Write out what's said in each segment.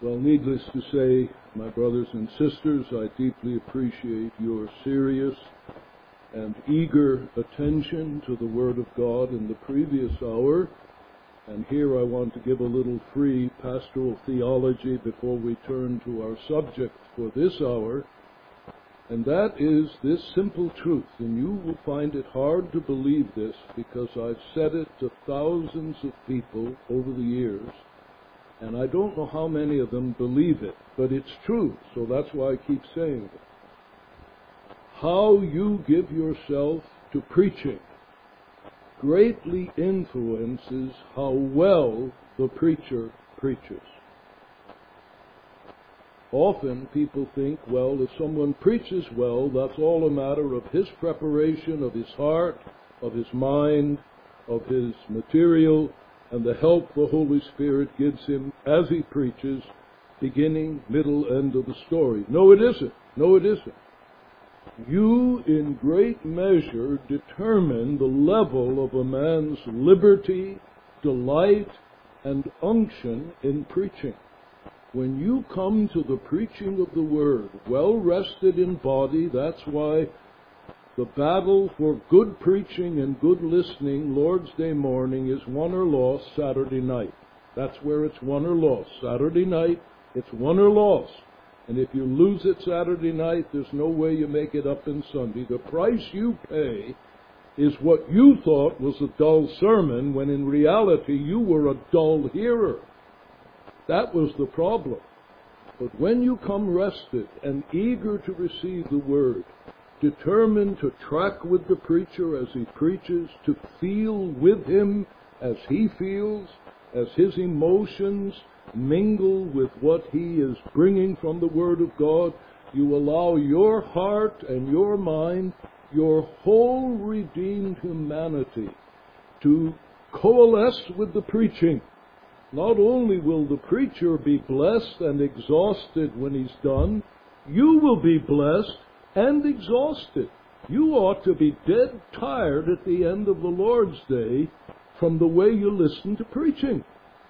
Well, needless to say, my brothers and sisters, I deeply appreciate your serious and eager attention to the Word of God in the previous hour. And here I want to give a little free pastoral theology before we turn to our subject for this hour. And that is this simple truth, and you will find it hard to believe this because I've said it to thousands of people over the years, and I don't know how many of them believe it, but it's true, so that's why I keep saying it. How you give yourself to preaching greatly influences how well the preacher preaches. Often people think, well, if someone preaches well, that's all a matter of his preparation, of his heart, of his mind, of his material, and the help the Holy Spirit gives him as he preaches, beginning, middle, end of the story. No, it isn't. No, it isn't. You, in great measure, determine the level of a man's liberty, delight, and unction in preaching. When you come to the preaching of the Word, well rested in body, that's why the battle for good preaching and good listening Lord's Day morning is won or lost Saturday night. That's where it's won or lost. Saturday night, it's won or lost. And if you lose it Saturday night, there's no way you make it up in Sunday. The price you pay is what you thought was a dull sermon, when in reality you were a dull hearer. That was the problem. But when you come rested and eager to receive the Word, determined to track with the preacher as he preaches, to feel with him as he feels, as his emotions mingle with what he is bringing from the Word of God, you allow your heart and your mind, your whole redeemed humanity, to coalesce with the preaching. Not only will the preacher be blessed and exhausted when he's done, you will be blessed and exhausted. You ought to be dead tired at the end of the Lord's Day from the way you listen to preaching.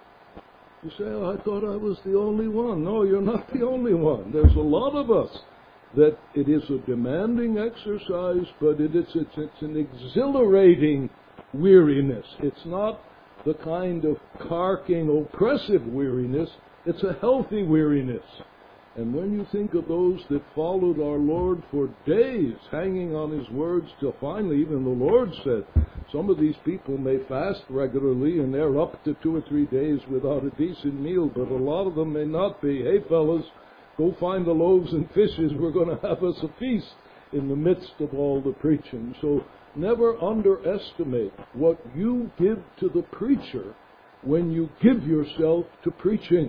You say, oh, I thought I was the only one. No, you're not the only one. There's a lot of us that it is a demanding exercise, but it's an exhilarating weariness. It's not the kind of carking, oppressive weariness. It's a healthy weariness. And when you think of those that followed our Lord for days, hanging on His words, till finally even the Lord said, some of these people may fast regularly and they're up to 2 or 3 days without a decent meal, but a lot of them may not be. Hey fellas, go find the loaves and fishes, we're going to have us a feast in the midst of all the preaching. So never underestimate what you give to the preacher when you give yourself to preaching.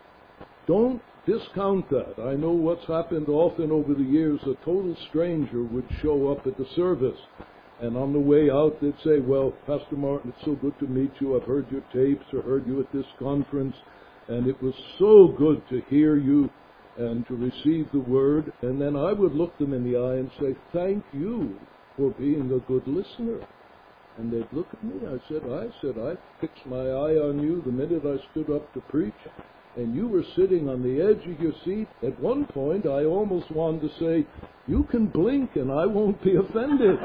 Don't discount that. I know what's happened often over the years. A total stranger would show up at the service, and on the way out they'd say, well, Pastor Martin, it's so good to meet you. I've heard your tapes or heard you at this conference, and it was so good to hear you and to receive the Word. And then I would look them in the eye and say, thank you for being a good listener. And they'd look at me. I said, I fixed my eye on you the minute I stood up to preach, and you were sitting on the edge of your seat. At one point, I almost wanted to say, you can blink and I won't be offended.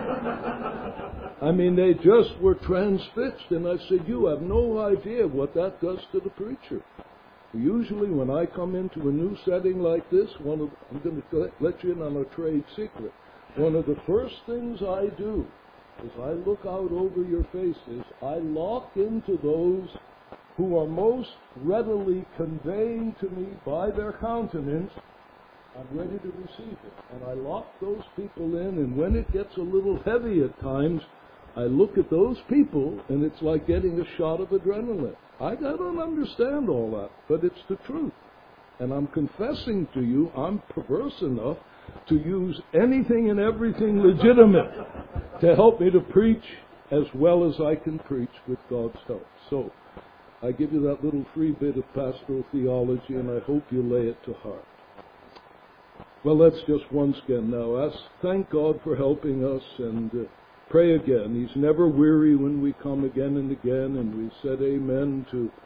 I mean, they just were transfixed, and I said, you have no idea what that does to the preacher. Usually when I come into a new setting like this, I'm going to let you in on a trade secret. One of the first things I do is I look out over your faces. I lock into those who are most readily conveying to me by their countenance, I'm ready to receive it. And I lock those people in, and when it gets a little heavy at times, I look at those people, and it's like getting a shot of adrenaline. I don't understand all that, but it's the truth. And I'm confessing to you, I'm perverse enough to use anything and everything legitimate to help me to preach as well as I can preach with God's help. So, I give you that little free bit of pastoral theology, and I hope you lay it to heart. Well, let's just once again now thank God for helping us, and pray again. He's never weary when we come again and again, and we said amen to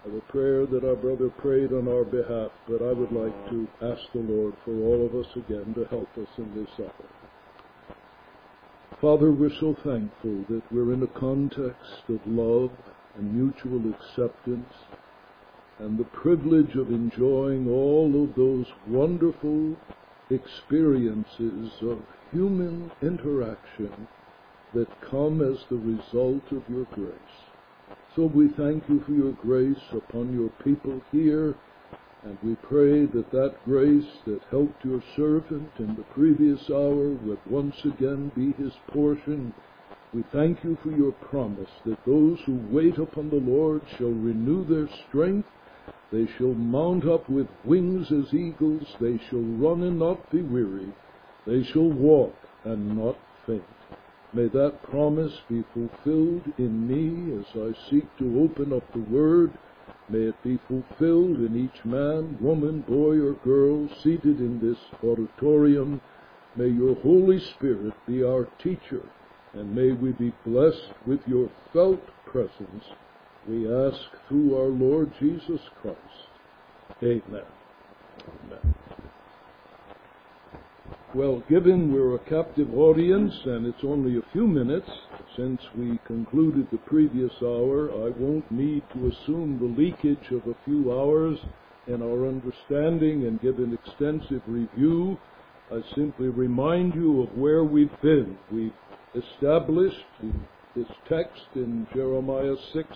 the prayer that our brother prayed on our behalf, but I would like to ask the Lord for all of us again to help us in this hour. Father, we're so thankful that we're in a context of love and mutual acceptance and the privilege of enjoying all of those wonderful experiences of human interaction that come as the result of your grace. So we thank you for your grace upon your people here, and we pray that that grace that helped your servant in the previous hour would once again be his portion. We thank you for your promise that those who wait upon the Lord shall renew their strength. They shall mount up with wings as eagles. They shall run and not be weary. They shall walk and not faint. May that promise be fulfilled in me as I seek to open up the Word. May it be fulfilled in each man, woman, boy, or girl seated in this auditorium. May your Holy Spirit be our teacher, and may we be blessed with your felt presence. We ask through our Lord Jesus Christ. Amen. Amen. Well, given we're a captive audience and it's only a few minutes since we concluded the previous hour, I won't need to assume the leakage of a few hours in our understanding and give an extensive review. I simply remind you of where we've been. We've established this text in Jeremiah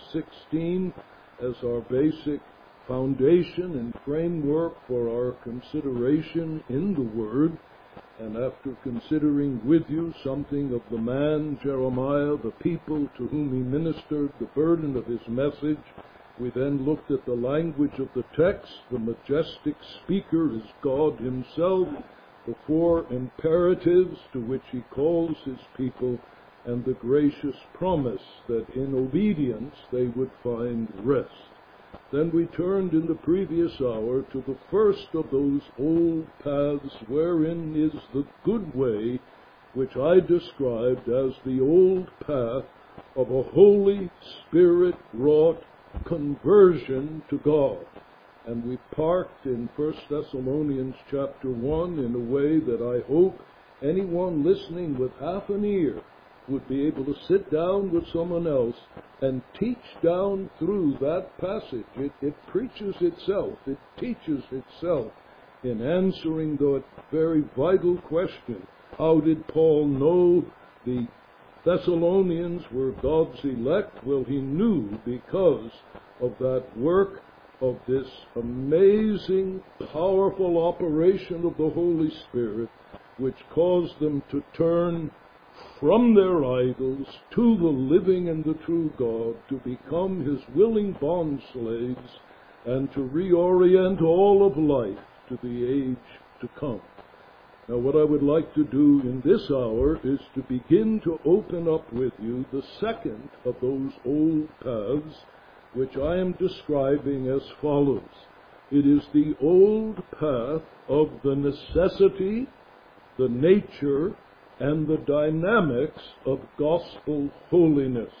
6:16 as our basic foundation and framework for our consideration in the Word. And after considering with you something of the man Jeremiah, the people to whom he ministered, the burden of his message, we then looked at the language of the text. The majestic speaker is God himself, the four imperatives to which he calls his people, and the gracious promise that in obedience they would find rest. Then we turned in the previous hour to the first of those old paths wherein is the good way, which I described as the old path of a Holy Spirit-wrought conversion to God. And we parked in 1 Thessalonians chapter 1 in a way that I hope anyone listening with half an ear would be able to sit down with someone else and teach down through that passage. It preaches itself. It teaches itself in answering the very vital question, how did Paul know the Thessalonians were God's elect? Well, he knew because of that work of this amazing, powerful operation of the Holy Spirit, which caused them to turn from their idols to the living and the true God, to become his willing bondslaves, and to reorient all of life to the age to come. Now, what I would like to do in this hour is to begin to open up with you the second of those old paths, which I am describing as follows. It is the old path of the necessity, the nature, and the dynamics of gospel holiness.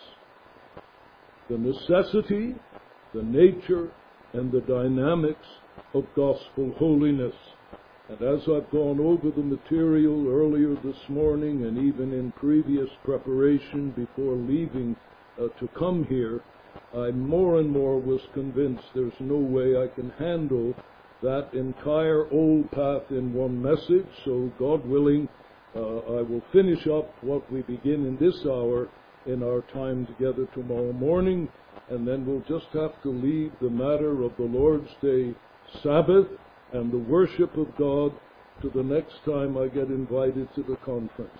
The necessity, the nature, and the dynamics of gospel holiness. And as I've gone over the material earlier this morning and even in previous preparation before leaving to come here, I more and more was convinced there's no way I can handle that entire old path in one message. So God willing, I will finish up what we begin in this hour in our time together tomorrow morning, and then we'll just have to leave the matter of the Lord's Day Sabbath and the worship of God to the next time I get invited to the conference.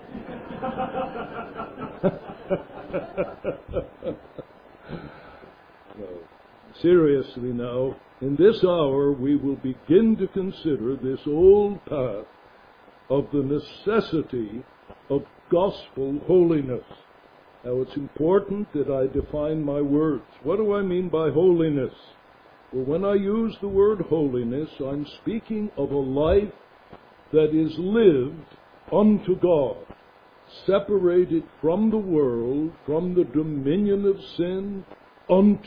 No, seriously now, in this hour we will begin to consider this old path of the necessity of gospel holiness. Now, it's important that I define my words. What do I mean by holiness? Well, when I use the word holiness, I'm speaking of a life that is lived unto God, separated from the world, from the dominion of sin, unto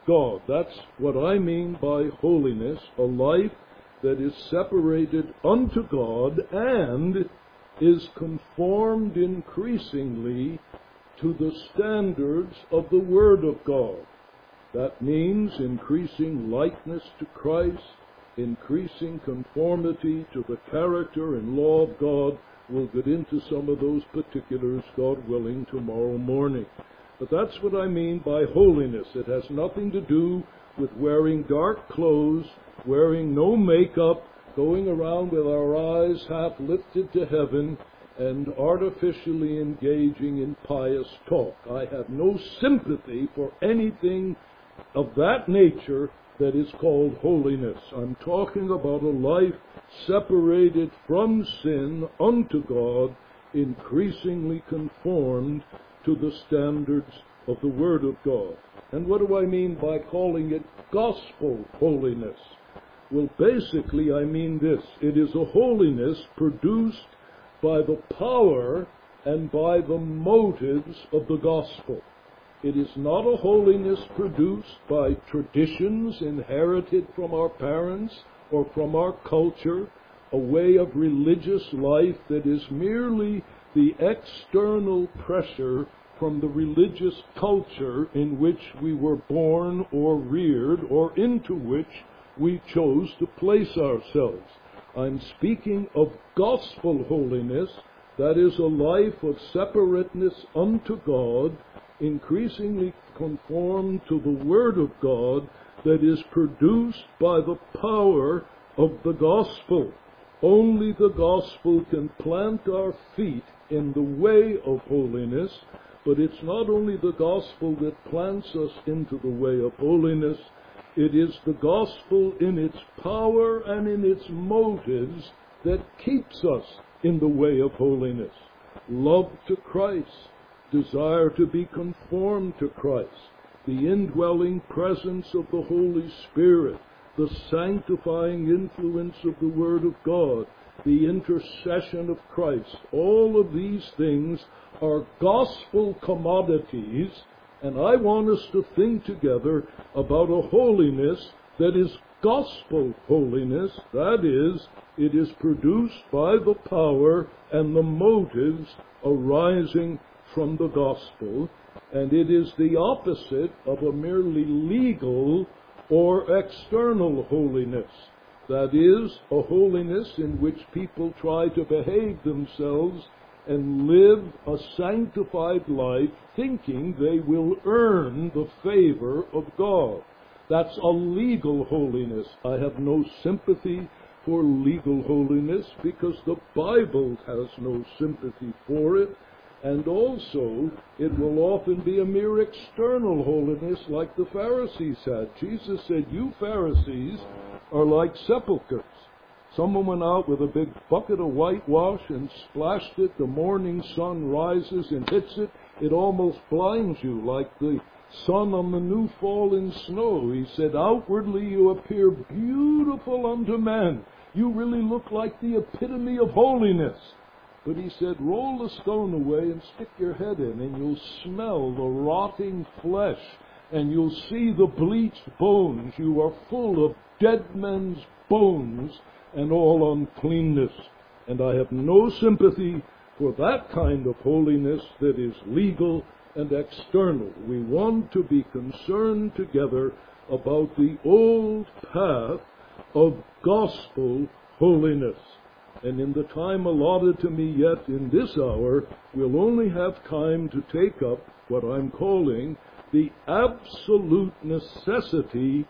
God. That's what I mean by holiness, a life that is separated unto God and is conformed increasingly to the standards of the Word of God. That means increasing likeness to Christ, increasing conformity to the character and law of God. We'll get into some of those particulars, God willing, tomorrow morning. But that's what I mean by holiness. It has nothing to do with wearing dark clothes, wearing no makeup, going around with our eyes half lifted to heaven, and artificially engaging in pious talk. I have no sympathy for anything of that nature that is called holiness. I'm talking about a life separated from sin unto God, increasingly conformed to the standards of the Word of God. And what do I mean by calling it gospel holiness? Well, basically I mean this. It is a holiness produced by the power and by the motives of the gospel. It is not a holiness produced by traditions inherited from our parents or from our culture, a way of religious life that is merely the external pressure from the religious culture in which we were born or reared, or into which we chose to place ourselves. I'm speaking of gospel holiness, that is a life of separateness unto God, increasingly conformed to the Word of God, that is produced by the power of the gospel. Only the gospel can plant our feet in the way of holiness, but it's not only the gospel that plants us into the way of holiness, it is the gospel in its power and in its motives that keeps us in the way of holiness. Love to Christ, desire to be conformed to Christ, the indwelling presence of the Holy Spirit, the sanctifying influence of the Word of God, the intercession of Christ. All of these things are gospel commodities, and I want us to think together about a holiness that is gospel holiness. That is, it is produced by the power and the motives arising from the gospel, and it is the opposite of a merely legal or external holiness. That is, a holiness in which people try to behave themselves and live a sanctified life thinking they will earn the favor of God. That's a legal holiness. I have no sympathy for legal holiness because the Bible has no sympathy for it. And also, it will often be a mere external holiness like the Pharisees had. Jesus said, "You Pharisees are like sepulchres." Someone went out with a big bucket of whitewash and splashed it. The morning sun rises and hits it. It almost blinds you like the sun on the new fallen snow. He said, "Outwardly you appear beautiful unto men. You really look like the epitome of holiness." But he said, "Roll the stone away and stick your head in, and you'll smell the rotting flesh, and you'll see the bleached bones. You are full of dead men's bones and all uncleanness." And I have no sympathy for that kind of holiness that is legal and external. We want to be concerned together about the old path of gospel holiness. And in the time allotted to me yet in this hour, we'll only have time to take up what I'm calling the absolute necessity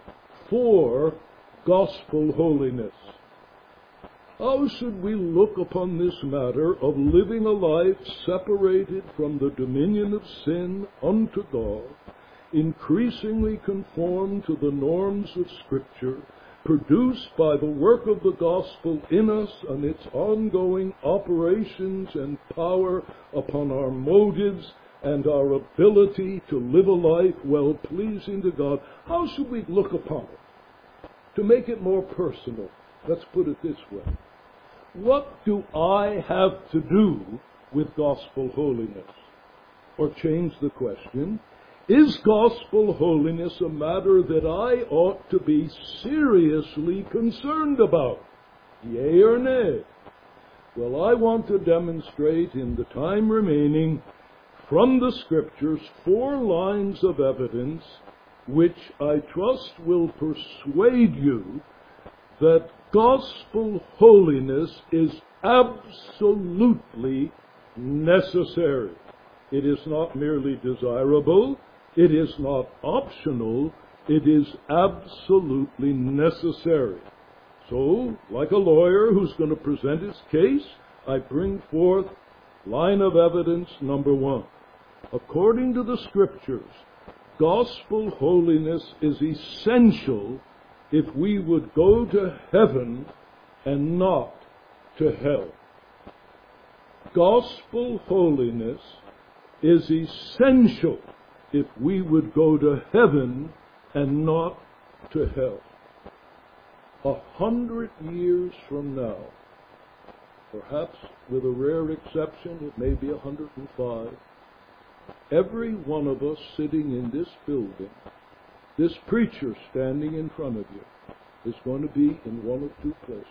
for gospel holiness. How should we look upon this matter of living a life separated from the dominion of sin unto God, increasingly conformed to the norms of Scripture, produced by the work of the gospel in us and its ongoing operations and power upon our motives and our ability to live a life well-pleasing to God? How should we look upon it? To make it more personal, let's put it this way. What do I have to do with gospel holiness? Or change the question, Is gospel holiness a matter that I ought to be seriously concerned about? Yea or nay? Well, I want to demonstrate in the time remaining from the Scriptures 4 lines of evidence which I trust will persuade you that gospel holiness is absolutely necessary. It is not merely desirable, it is not optional, it is absolutely necessary. So, like a lawyer who's going to present his case, I bring forth line of evidence number 1. According to the Scriptures, gospel holiness is essential if we would go to heaven and not to hell. Gospel holiness is essential if we would go to heaven and not to hell. 100 years from now, perhaps with a rare exception, it may be 105, every one of us sitting in this building, this preacher standing in front of you, is going to be in one of 2 places.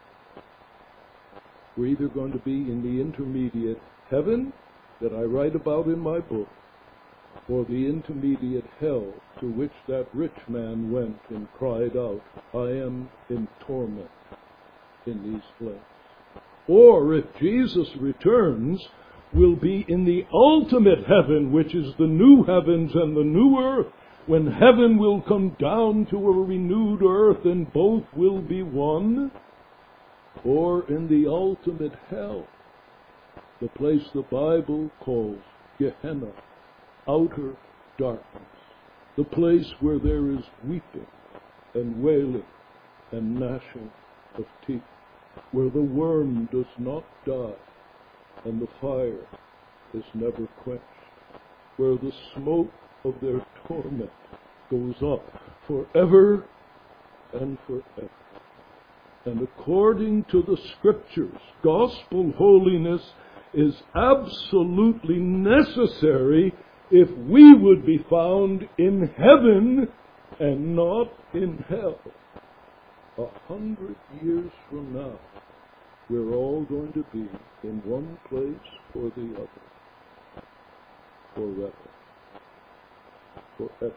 We're either going to be in the intermediate heaven that I write about in my book, or the intermediate hell to which that rich man went and cried out, I am in torment in these flames. Or if Jesus returns, we'll be in the ultimate heaven, which is the new heavens and the new earth, when heaven will come down to a renewed earth and both will be one. Or in the ultimate hell, the place the Bible calls Gehenna, outer darkness, the place where there is weeping and wailing and gnashing of teeth, where the worm does not die and the fire is never quenched, where the smoke of their torment goes up forever and forever. And according to the Scriptures, gospel holiness is absolutely necessary if we would be found in heaven and not in hell. 100 years from now, we're all going to be in one place or the other. Forever. Forever.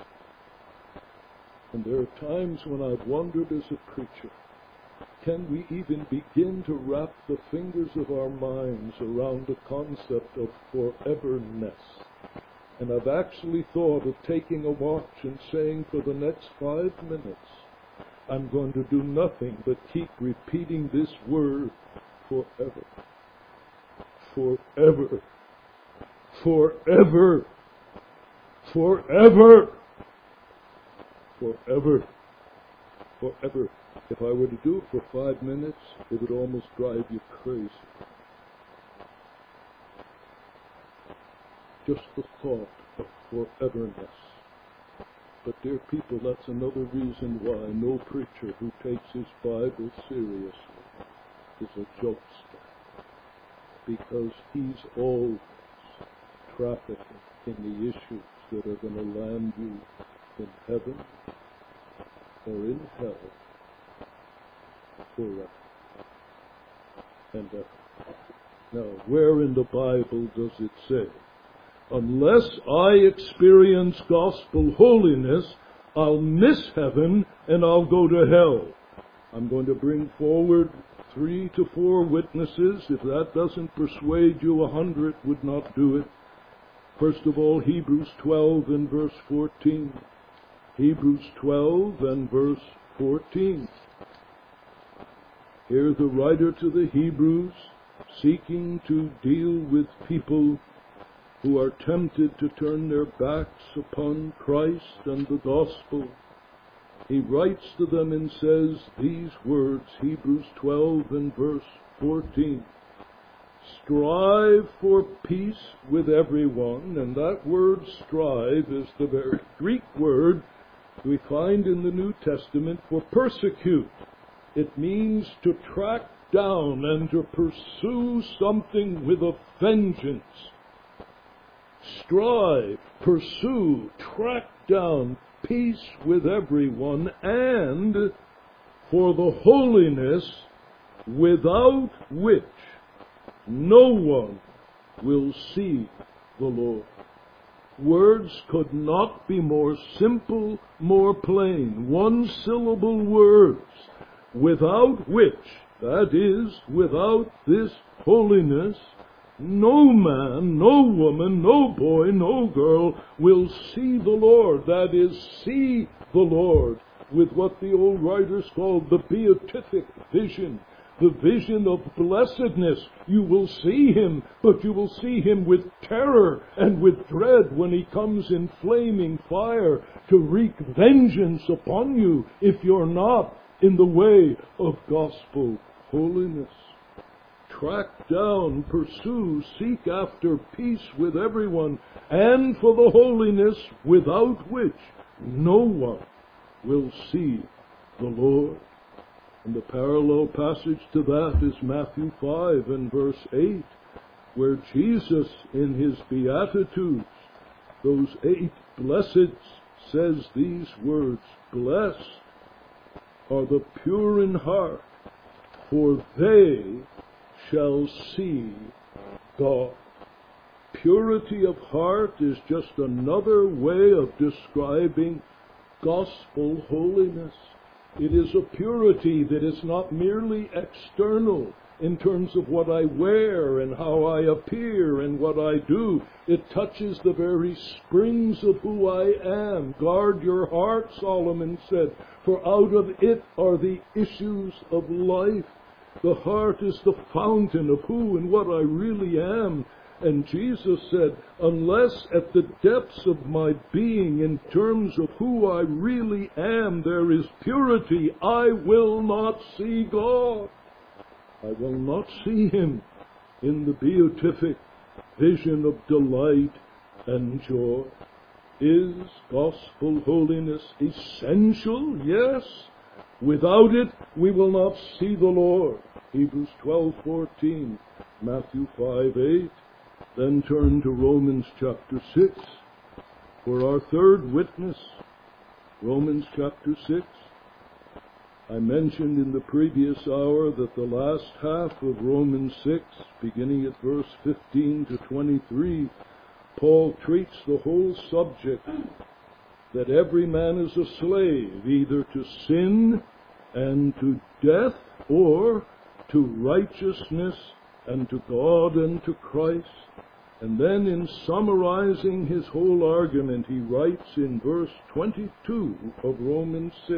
And there are times when I've wondered as a preacher, can we even begin to wrap the fingers of our minds around the concept of foreverness? And I've actually thought of taking a watch and saying for the next 5 minutes, I'm going to do nothing but keep repeating this word, forever. Forever. Forever. Forever. Forever. Forever. If I were to do it for 5 minutes, it would almost drive you crazy. Just the thought of foreverness. But dear people, that's another reason why no preacher who takes his Bible seriously is a jokester. Because he's always trafficking in the issues that are going to land you in heaven or in hell forever and ever. Now, where in the Bible does it say, unless I experience gospel holiness, I'll miss heaven and I'll go to hell? I'm going to bring forward 3 to 4 witnesses. If that doesn't persuade you, 100 would not do it. First of all, Hebrews 12 and verse 14. Hebrews 12 and verse 14. Here the writer to the Hebrews, seeking to deal with people who are tempted to turn their backs upon Christ and the gospel, he writes to them and says these words, Hebrews 12 and verse 14. Strive for peace with everyone, and that word strive is the very Greek word we find in the New Testament for persecute. It means to track down and to pursue something with a vengeance. strive, pursue, track down peace with everyone, and for the holiness without which no one will see the Lord. Words could not be more simple, more plain. One-syllable words, without which, that is, without this holiness, no man, no woman, no boy, no girl will see the Lord. That is, see the Lord with what the old writers called the beatific vision. The vision of blessedness. You will see Him, but you will see Him with terror and with dread when He comes in flaming fire to wreak vengeance upon you if you're not in the way of gospel holiness. Track down, pursue, seek after peace with everyone, and for the holiness without which no one will see the Lord. And the parallel passage to that is Matthew 5 and verse 8, where Jesus, in His Beatitudes, those 8 blesseds, says these words, "Blessed are the pure in heart, for they shall see God." Purity of heart is just another way of describing gospel holiness. It is a purity that is not merely external in terms of what I wear and how I appear and what I do. It touches the very springs of who I am. Guard your heart, Solomon said, for out of it are the issues of life. The heart is the fountain of who and what I really am. And Jesus said, unless at the depths of my being, in terms of who I really am, there is purity, I will not see God. I will not see Him in the beatific vision of delight and joy. Is gospel holiness essential? Yes. Without it, we will not see the Lord. Hebrews 12:14, Matthew 5:8. Then turn to Romans chapter 6 for our third witness. Romans chapter 6. I mentioned in the previous hour that the last half of Romans 6, beginning at verse 15 to 23, Paul treats the whole subject that every man is a slave, either to sin and to death, or to righteousness and to God and to Christ. And then in summarizing his whole argument, he writes in verse 22 of Romans 6,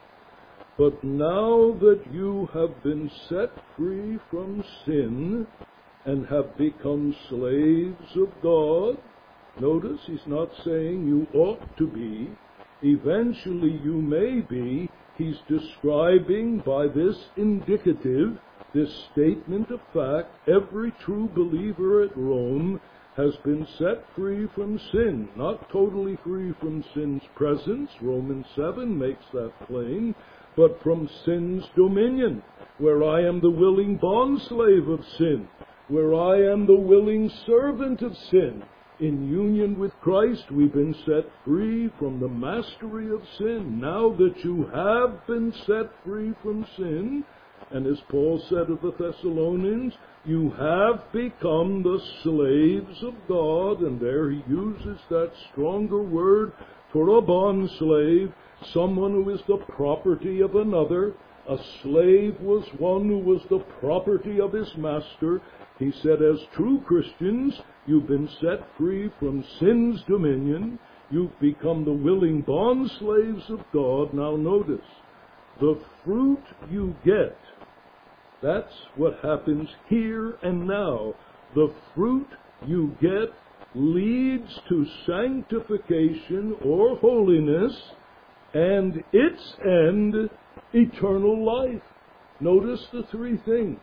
"But now that you have been set free from sin and have become slaves of God," notice he's not saying you ought to be, eventually you may be. He's describing by this indicative, this statement of fact, every true believer at Rome has been set free from sin, not totally free from sin's presence, Romans 7 makes that plain, but from sin's dominion, where I am the willing bondslave of sin, where I am the willing servant of sin. In union with Christ, we've been set free from the mastery of sin. Now that you have been set free from sin, and as Paul said of the Thessalonians, you have become the slaves of God, and there he uses that stronger word for a bondslave, someone who is the property of another. A slave was one who was the property of his master. He said, as true Christians, you've been set free from sin's dominion. You've become the willing bondslaves of God. Now notice, the fruit you get, that's what happens here and now. The fruit you get leads to sanctification or holiness, and its end, eternal life. Notice the three things.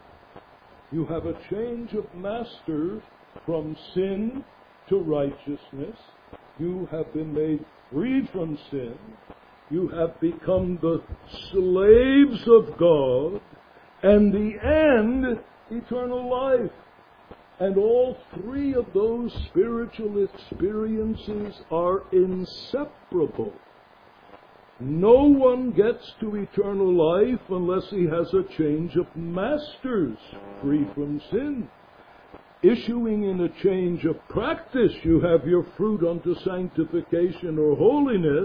You have a change of masters from sin to righteousness. You have been made free from sin. You have become the slaves of God. And the end, eternal life. And all three of those spiritual experiences are inseparable. No one gets to eternal life unless he has a change of masters, free from sin. Issuing in a change of practice, you have your fruit unto sanctification or holiness.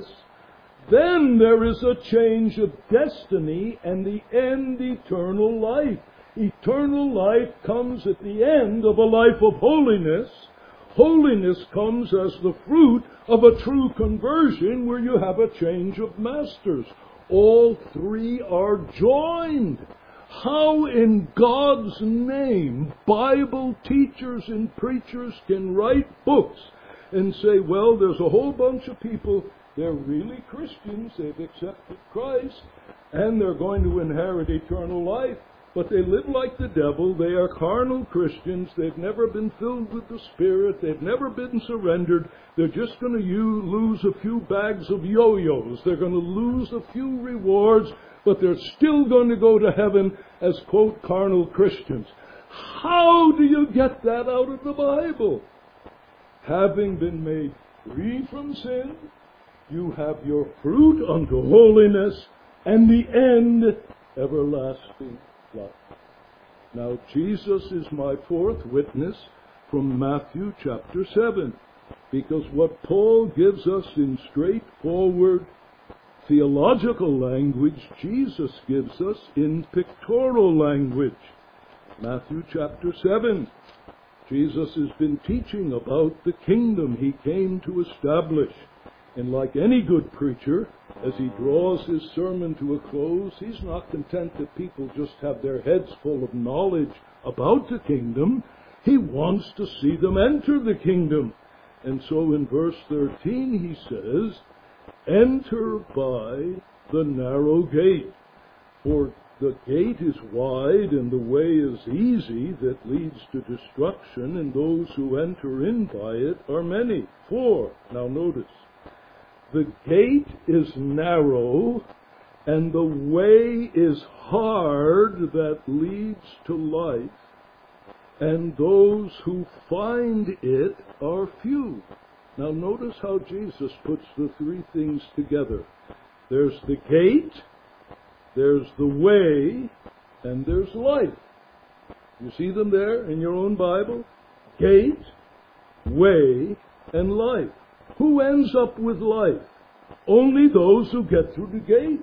Then there is a change of destiny, and the end, eternal life. Eternal life comes at the end of a life of holiness. Holiness comes as the fruit of a true conversion where you have a change of masters. All three are joined. How in God's name Bible teachers and preachers can write books and say, well, there's a whole bunch of people, they're really Christians, they've accepted Christ, and they're going to inherit eternal life, but they live like the devil, they are carnal Christians, they've never been filled with the Spirit, they've never been surrendered, they're just going to lose a few bags of yo-yos, they're going to lose a few rewards, but they're still going to go to heaven as, quote, carnal Christians. How do you get that out of the Bible? Having been made free from sin, you have your fruit unto holiness, and the end, everlasting life. Now, Jesus is my fourth witness from Matthew chapter 7, because what Paul gives us in straightforward theological language, Jesus gives us in pictorial language. Matthew chapter 7. Jesus has been teaching about the kingdom he came to establish. And like any good preacher, as he draws his sermon to a close, he's not content that people just have their heads full of knowledge about the kingdom. He wants to see them enter the kingdom. And so in verse 13 he says, enter by the narrow gate, for the gate is wide and the way is easy that leads to destruction, and those who enter in by it are many. 4. Now notice, the gate is narrow and the way is hard that leads to life, and those who find it are few. Now notice how Jesus puts the three things together. There's the gate, there's the way, and there's life. You see them there in your own Bible? Gate, way, and life. Who ends up with life? Only those who get through the gate.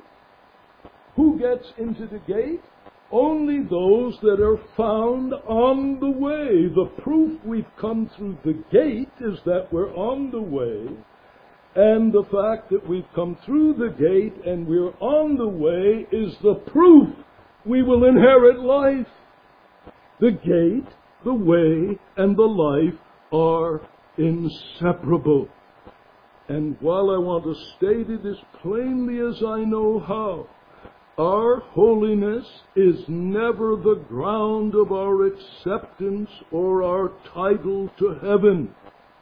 Who gets into the gate? Only those that are found on the way. The proof we've come through the gate is that we're on the way. And the fact that we've come through the gate and we're on the way is the proof we will inherit life. The gate, the way, and the life are inseparable. And while I want to state it as plainly as I know how, our holiness is never the ground of our acceptance or our title to heaven.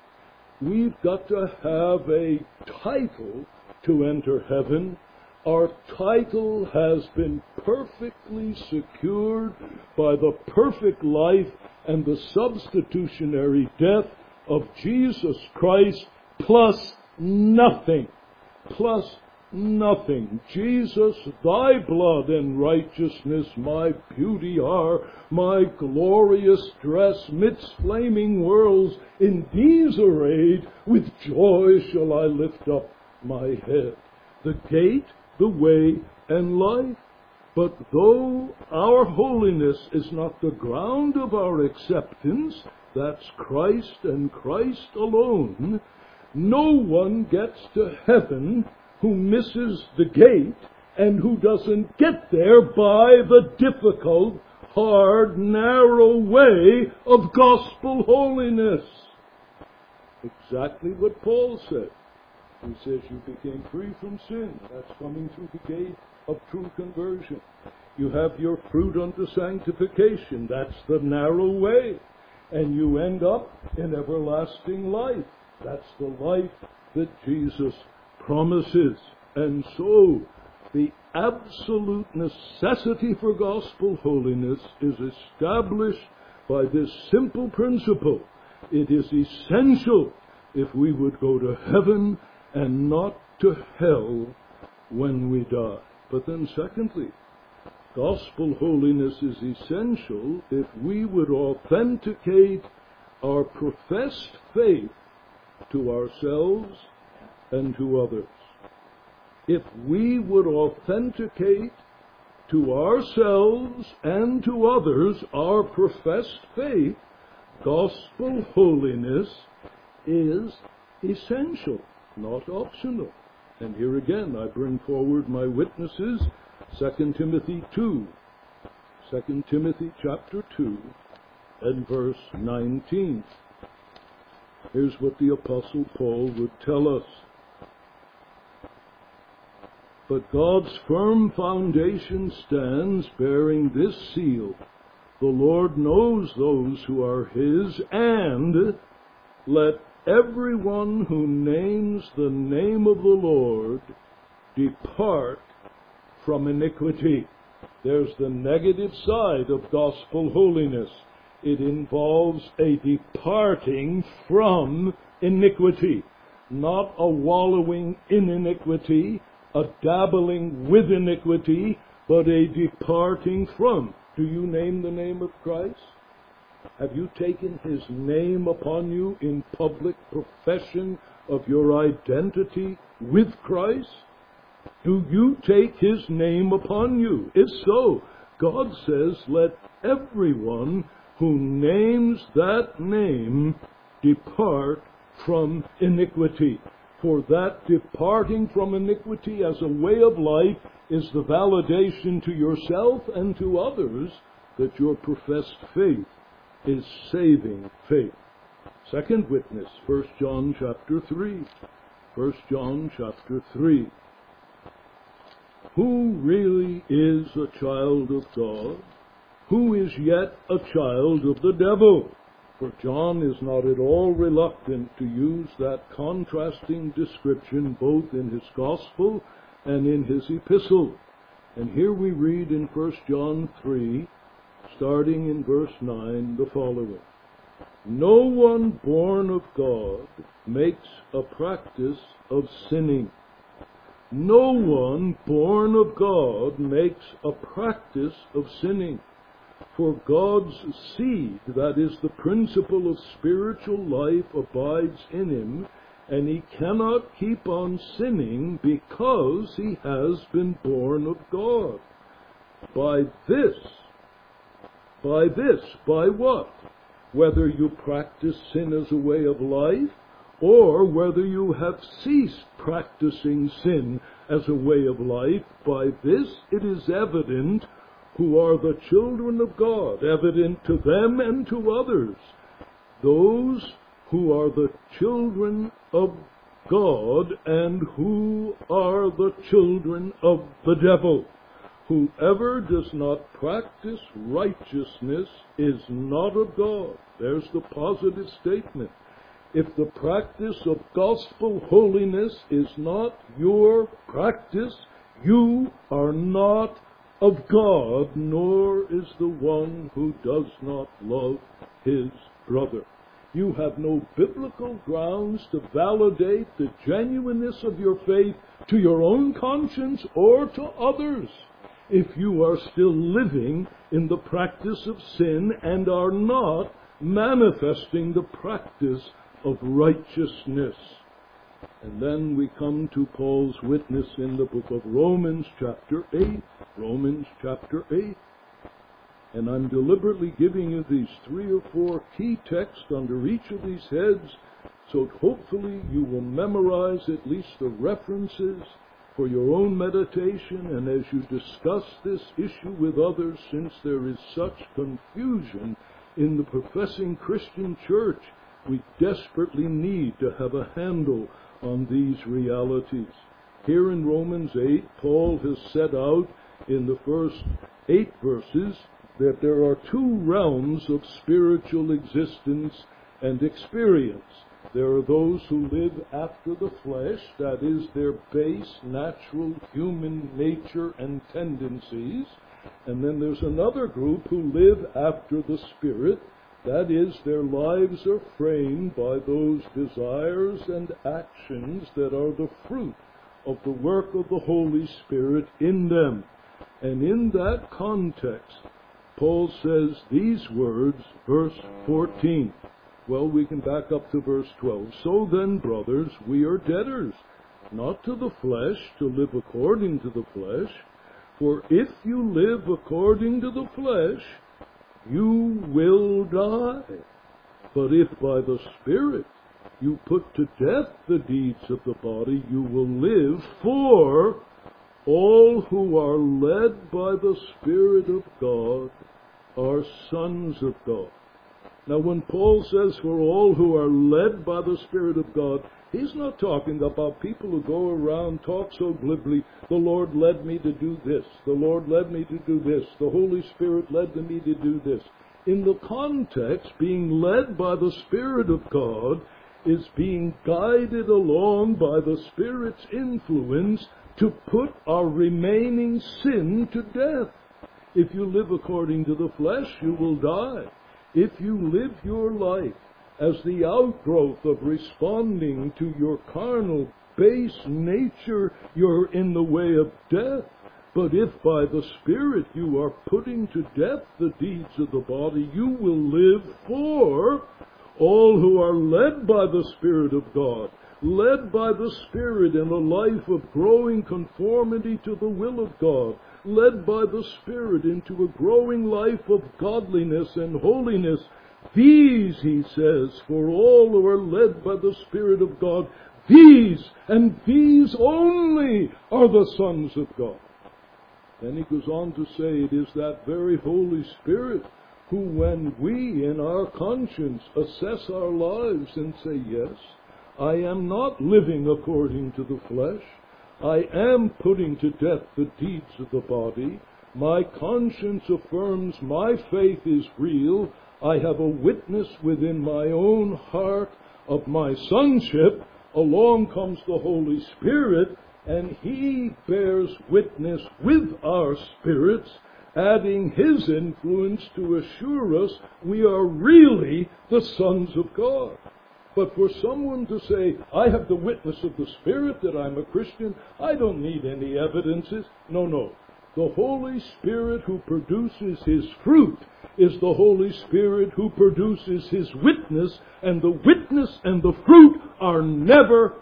We've got to have a title to enter heaven. Our title has been perfectly secured by the perfect life and the substitutionary death of Jesus Christ, plus nothing. Plus nothing. Jesus, thy blood and righteousness, my beauty are, my glorious dress, midst flaming worlds, in these arrayed, with joy shall I lift up my head. The gate, the way, and life. But though our holiness is not the ground of our acceptance, that's Christ and Christ alone, no one gets to heaven who misses the gate and who doesn't get there by the difficult, hard, narrow way of gospel holiness. Exactly what Paul said. He says you became free from sin. That's coming through the gate of true conversion. You have your fruit unto sanctification. That's the narrow way. And you end up in everlasting life. That's the life that Jesus promises. And so, the absolute necessity for gospel holiness is established by this simple principle. It is essential if we would go to heaven and not to hell when we die. But then secondly, gospel holiness is essential if we would authenticate our professed faith to ourselves and to others. If we would authenticate to ourselves and to others our professed faith, gospel holiness is essential, not optional. And here again I bring forward my witnesses, 2 Timothy 2. 2 Timothy chapter 2 and verse 19. Here's what the Apostle Paul would tell us. But God's firm foundation stands, bearing this seal: the Lord knows those who are His, and let everyone who names the name of the Lord depart from iniquity. There's the negative side of gospel holiness. It involves a departing from iniquity, not a wallowing in iniquity, a dabbling with iniquity, but a departing from. Do you name the name of Christ? Have you taken His name upon you in public profession of your identity with Christ? Do you take His name upon you? If so, God says, let everyone who names that name depart from iniquity. For that departing from iniquity as a way of life is the validation to yourself and to others that your professed faith is saving faith. Second witness, 1 John chapter 3. 1 John chapter 3. Who really is a child of God? Who is yet a child of the devil? For John is not at all reluctant to use that contrasting description both in his gospel and in his epistle. And here we read in 1 John 3, starting in verse 9, the following: No one born of God makes a practice of sinning. No one born of God makes a practice of sinning. For God's seed, that is the principle of spiritual life, abides in him, and he cannot keep on sinning because he has been born of God. By what? Whether you practice sin as a way of life, or whether you have ceased practicing sin as a way of life, by this it is evident who are the children of God, evident to them and to others. Those who are the children of God and who are the children of the devil. Whoever does not practice righteousness is not of God. There's the positive statement. If the practice of gospel holiness is not your practice, you are not of God, nor is the one who does not love his brother. You have no biblical grounds to validate the genuineness of your faith to your own conscience or to others if you are still living in the practice of sin and are not manifesting the practice of righteousness. And then we come to Paul's witness in the book of Romans chapter 8. Romans chapter 8. And I'm deliberately giving you these 3 or 4 key texts under each of these heads, so hopefully you will memorize at least the references for your own meditation, and as you discuss this issue with others, since there is such confusion in the professing Christian church, we desperately need to have a handle on these realities. Here in Romans 8, Paul has set out in the first 8 verses that there are 2 realms of spiritual existence and experience. There are those who live after the flesh, that is, their base, natural human nature and tendencies. And then there's another group who live after the Spirit, That is, their lives are framed by those desires and actions that are the fruit of the work of the Holy Spirit in them. And in that context, Paul says these words, verse 14. Well, we can back up to verse 12. So then, brothers, we are debtors, not to the flesh, to live according to the flesh. For if you live according to the flesh, you will die. But if by the Spirit you put to death the deeds of the body, you will live. For all who are led by the Spirit of God are sons of God. Now, when Paul says for all who are led by the Spirit of God, he's not talking about people who go around, talk so glibly, the Lord led me to do this, the Lord led me to do this, the Holy Spirit led me to do this. In the context, being led by the Spirit of God is being guided along by the Spirit's influence to put our remaining sin to death. If you live according to the flesh, you will die. If you live your life as the outgrowth of responding to your carnal, base nature, you're in the way of death. But if by the Spirit you are putting to death the deeds of the body, you will live. For all who are led by the Spirit of God, led by the Spirit in a life of growing conformity to the will of God, led by the Spirit into a growing life of godliness and holiness, these, he says, for all who are led by the Spirit of God, these and these only are the sons of God. Then he goes on to say it is that very Holy Spirit who, when we in our conscience assess our lives and say, yes, I am not living according to the flesh, I am putting to death the deeds of the body, my conscience affirms my faith is real, I have a witness within my own heart of my sonship, along comes the Holy Spirit, and He bears witness with our spirits, adding His influence to assure us we are really the sons of God. But for someone to say, I have the witness of the Spirit that I'm a Christian, I don't need any evidences. No. The Holy Spirit who produces His fruit is the Holy Spirit who produces His witness, and the witness and the fruit are never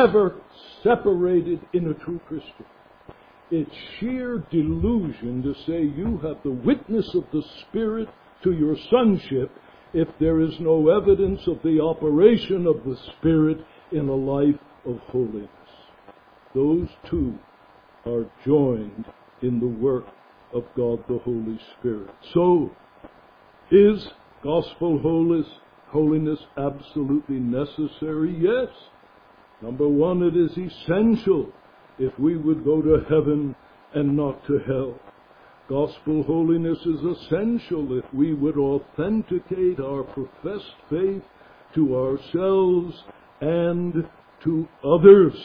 separated in a true Christian. It's sheer delusion to say you have the witness of the Spirit to your sonship if there is no evidence of the operation of the Spirit in a life of holiness. Those two are joined in the work of God the Holy Spirit. So, is gospel holiness absolutely necessary? Yes. Number one, it is essential if we would go to heaven and not to hell. Gospel holiness is essential if we would authenticate our professed faith to ourselves and to others.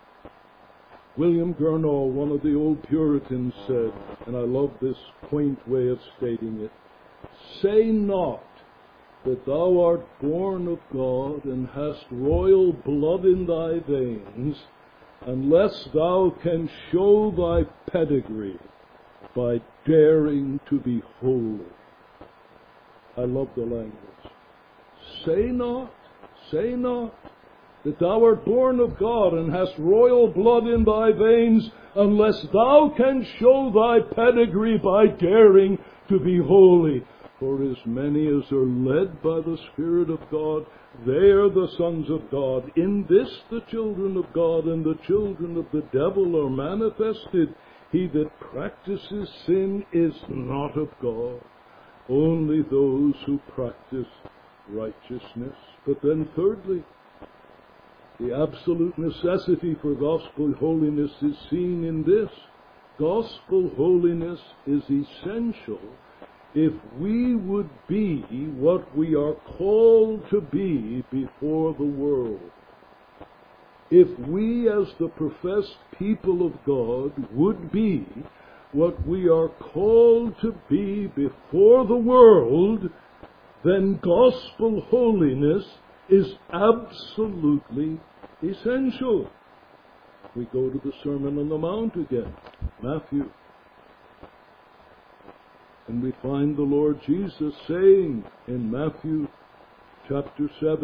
William Gurnall, one of the old Puritans, said, and I love this quaint way of stating it, say not that thou art born of God and hast royal blood in thy veins, unless thou can show thy pedigree by daring to be holy. I love the language. Say not that thou art born of God and hast royal blood in thy veins, unless thou can show thy pedigree by daring to be holy. For as many as are led by the Spirit of God, they are the sons of God. In this the children of God and the children of the devil are manifested. He that practices sin is not of God, only those who practice righteousness. But then thirdly, the absolute necessity for gospel holiness is seen in this. Gospel holiness is essential if we would be what we are called to be before the world. If we as the professed people of God would be what we are called to be before the world, then gospel holiness is absolutely essential. We go to the Sermon on the Mount again, Matthew. And we find the Lord Jesus saying in Matthew chapter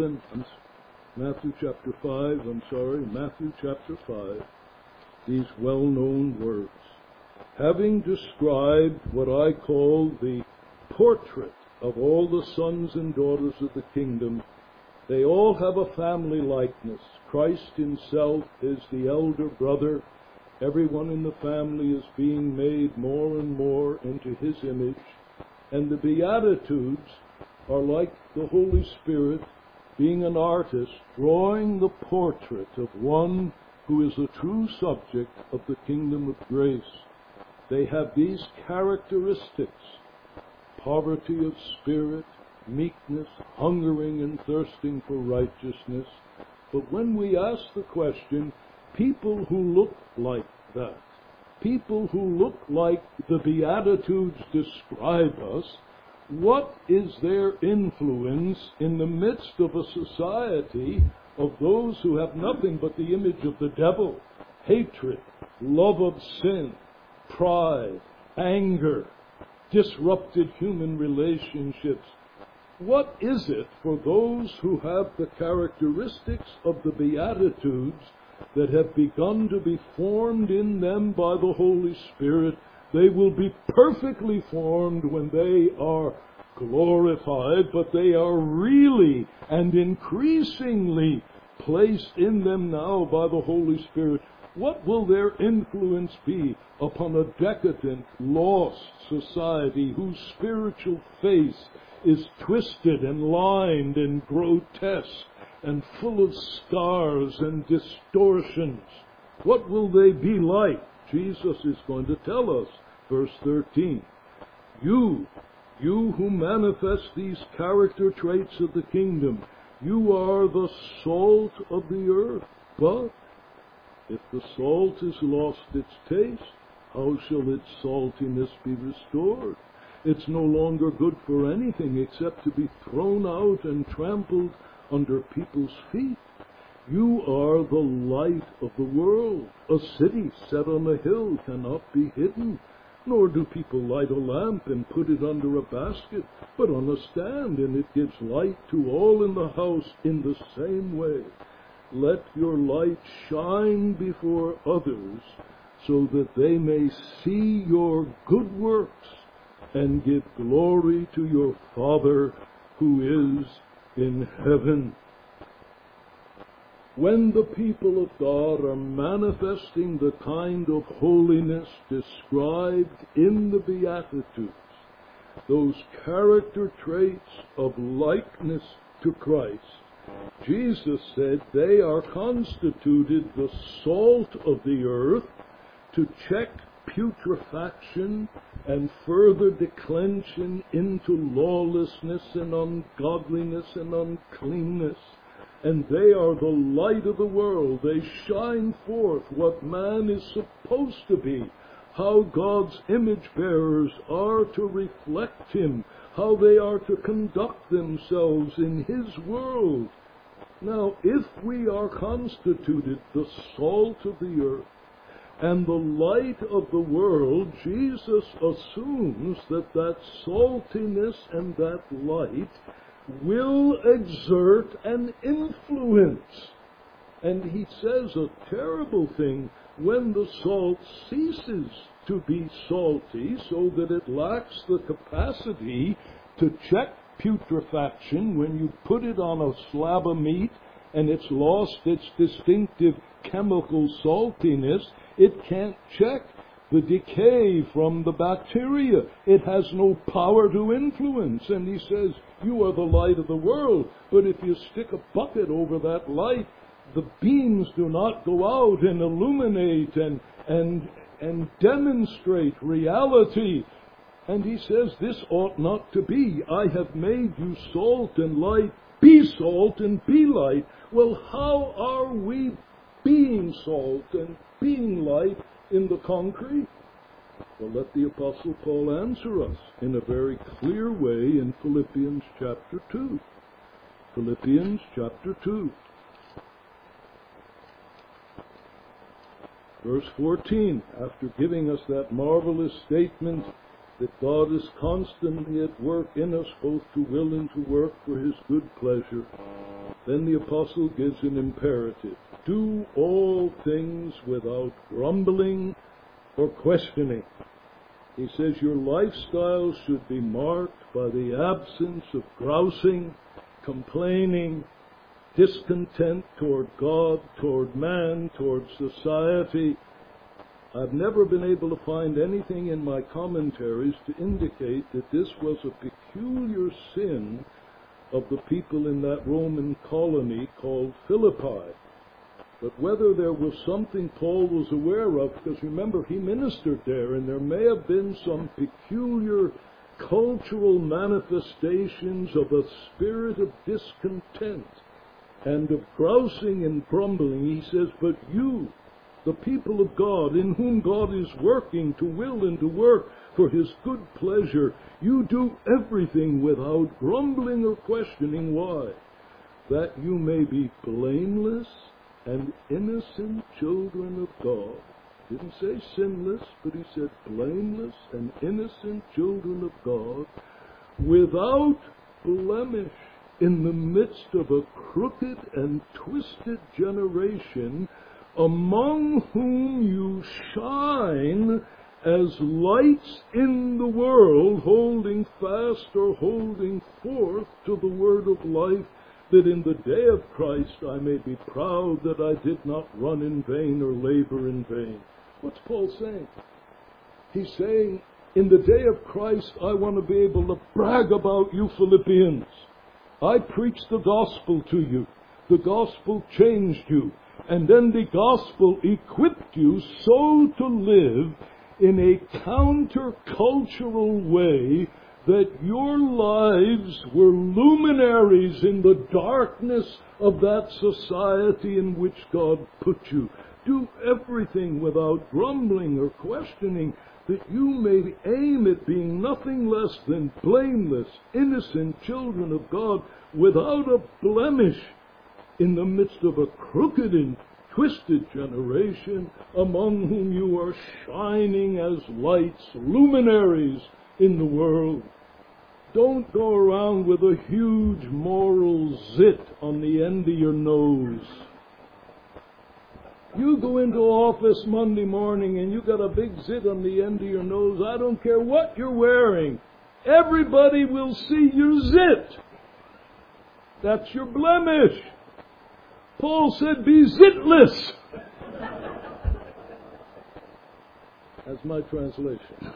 5, these well-known words. Having described what I call the portrait of all the sons and daughters of the kingdom, they all have a family likeness. Christ himself is the elder brother. Everyone in the family is being made more and more into his image. And the Beatitudes are like the Holy Spirit being an artist, drawing the portrait of one who is a true subject of the kingdom of grace. They have these characteristics: poverty of spirit, meekness, hungering and thirsting for righteousness. But when we ask the question, people who look like that, people who look like the Beatitudes describe us, what is their influence in the midst of a society of those who have nothing but the image of the devil? Hatred, love of sin, pride, anger, disrupted human relationships. What is it for those who have the characteristics of the Beatitudes that have begun to be formed in them by the Holy Spirit? They will be perfectly formed when they are glorified, but they are really and increasingly placed in them now by the Holy Spirit. What will their influence be upon a decadent, lost society whose spiritual face is twisted and lined and grotesque and full of scars and distortions? What will they be like? Jesus is going to tell us, verse 13. You who manifest these character traits of the kingdom, you are the salt of the earth. But if the salt has lost its taste, how shall its saltiness be restored? It's no longer good for anything except to be thrown out and trampled under people's feet. You are the light of the world. A city set on a hill cannot be hidden, nor do people light a lamp and put it under a basket, but on a stand, and it gives light to all in the house. In the same way, let your light shine before others, so that they may see your good works and give glory to your Father who is in heaven. When the people of God are manifesting the kind of holiness described in the Beatitudes, those character traits of likeness to Christ, Jesus said they are constituted the salt of the earth to check putrefaction and further declension into lawlessness and ungodliness and uncleanness. And they are the light of the world. They shine forth what man is supposed to be, how God's image bearers are to reflect him, how they are to conduct themselves in his world. Now, if we are constituted the salt of the earth and the light of the world, Jesus assumes that that saltiness and that light will exert an influence. And he says a terrible thing when the salt ceases to be salty, so that it lacks the capacity to check putrefaction. When you put it on a slab of meat and it's lost its distinctive chemical saltiness, it can't check the decay from the bacteria. It has no power to influence. And he says, you are the light of the world, but if you stick a bucket over that light, the beams do not go out and illuminate and demonstrate reality. And he says, this ought not to be. I have made you salt and light. Be salt and be light. Well, how are we being salt and being light in the concrete? Well, let the Apostle Paul answer us in a very clear way in Philippians chapter 2. Philippians chapter 2. Verse 14, after giving us that marvelous statement that God is constantly at work in us, both to will and to work for His good pleasure, then the Apostle gives an imperative. Do all things without grumbling or questioning. He says your lifestyle should be marked by the absence of grousing, complaining, discontent toward God, toward man, toward society. I've never been able to find anything in my commentaries to indicate that this was a peculiar sin of the people in that Roman colony called Philippi. But whether there was something Paul was aware of, because remember, he ministered there, and there may have been some peculiar cultural manifestations of a spirit of discontent and of grousing and grumbling. He says, but you, the people of God, in whom God is working to will and to work for His good pleasure, you do everything without grumbling or questioning. Why? That you may be blameless and innocent children of God. He didn't say sinless, but he said blameless and innocent children of God, without blemish, in the midst of a crooked and twisted generation, among whom you shine as lights in the world, holding fast or holding forth to the word of life, that in the day of Christ I may be proud that I did not run in vain or labor in vain. What's Paul saying? He's saying, in the day of Christ, I want to be able to brag about you Philippians. I preached the gospel to you. The gospel changed you. And then the gospel equipped you so to live in a counter-cultural way that your lives were luminaries in the darkness of that society in which God put you. Do everything without grumbling or questioning, that you may aim at being nothing less than blameless, innocent children of God, without a blemish, in the midst of a crooked and twisted generation, among whom you are shining as lights, luminaries in the world. Don't go around with a huge moral zit on the end of your nose. You go into office Monday morning and you got a big zit on the end of your nose. I don't care what you're wearing. Everybody will see your zit. That's your blemish. Paul said, be zitless. That's my translation.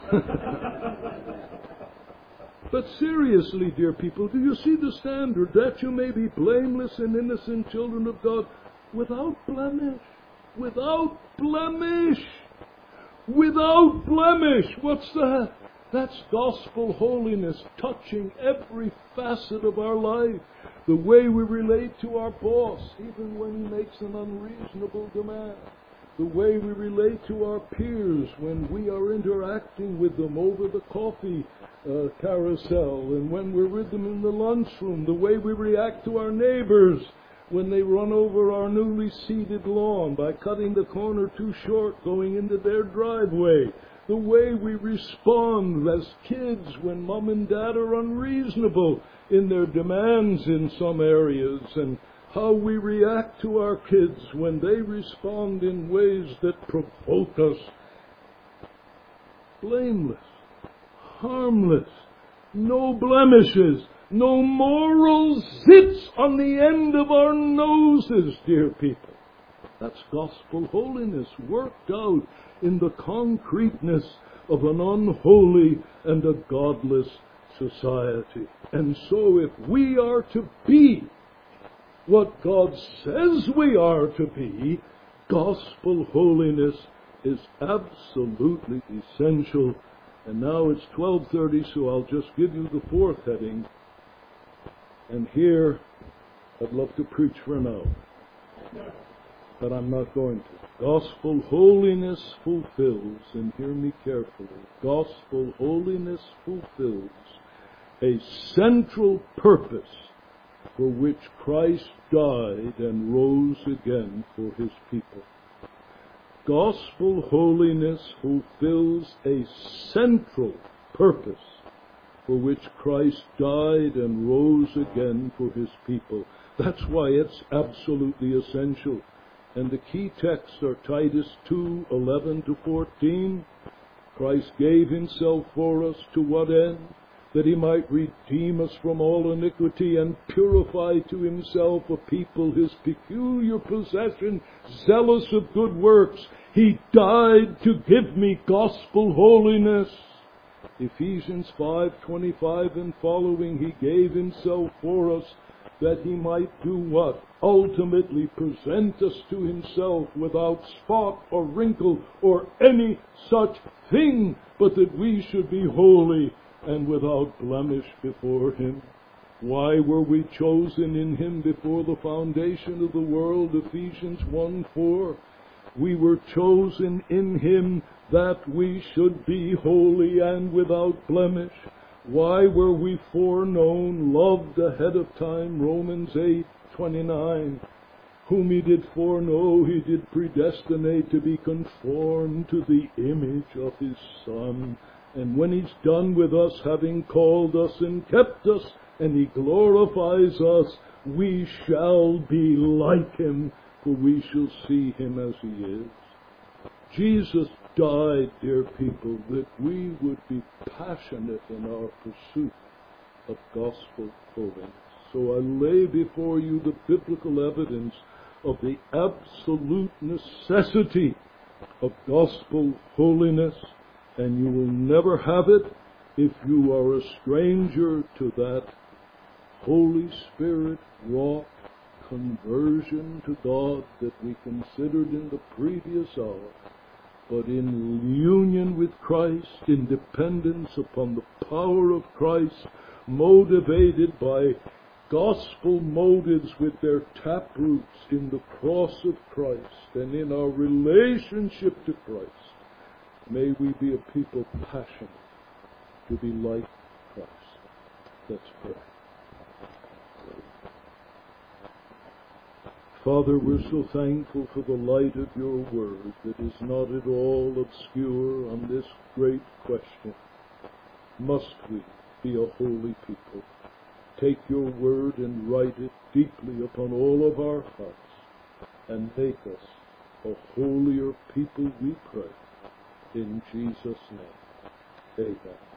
But seriously, dear people, do you see the standard? That you may be blameless and innocent children of God, without blemish. Without blemish. Without blemish. What's that? That's gospel holiness, touching every facet of our life. The way we relate to our boss, even when he makes an unreasonable demand. The way we relate to our peers when we are interacting with them over the coffee carousel, and when we're with them in the lunchroom. The way we react to our neighbors when they run over our newly seeded lawn by cutting the corner too short going into their driveway. The way we respond as kids when mom and dad are unreasonable in their demands in some areas, and how we react to our kids when they respond in ways that provoke us. Blameless, harmless, no blemishes, no moral zits on the end of our noses, dear people. That's gospel holiness worked out in the concreteness of an unholy and a godless society. And so if we are to be what God says we are to be, gospel holiness is absolutely essential. And now it's 12:30, so I'll just give you the fourth heading. And here, I'd love to preach for an hour. but I'm not going to. Gospel holiness fulfills, and hear me carefully, gospel holiness fulfills a central purpose for which Christ died and rose again for his people. Gospel holiness fulfills a central purpose for which Christ died and rose again for his people. That's why it's absolutely essential. And the key texts are Titus 2:11-14. Christ gave himself for us to what end? That he might redeem us from all iniquity and purify to himself a people, his peculiar possession, zealous of good works. He died to give me gospel holiness. Ephesians 5:25 and following, he gave himself for us that he might do what? Ultimately present us to himself without spot or wrinkle or any such thing, but that we should be holy and without blemish before him. Why were we chosen in him before the foundation of the world? Ephesians 1:4. We were chosen in him that we should be holy and without blemish. Why were we foreknown, loved ahead of time? Romans 8:29. Whom he did foreknow, he did predestinate to be conformed to the image of his Son. And when he's done with us, having called us and kept us, and he glorifies us, we shall be like him, for we shall see him as he is. Jesus died, dear people, that we would be passionate in our pursuit of gospel holiness. So I lay before you the biblical evidence of the absolute necessity of gospel holiness, and you will never have it if you are a stranger to that Holy Spirit wrought conversion to God that we considered in the previous hour. But in union with Christ, in dependence upon the power of Christ, motivated by gospel motives with their taproots in the cross of Christ and in our relationship to Christ, may we be a people passionate to be like Christ. Let's pray. Father, we're so thankful for the light of your word that is not at all obscure on this great question. Must we be a holy people? Take your word and write it deeply upon all of our hearts and make us a holier people, we pray. In Jesus' name, amen.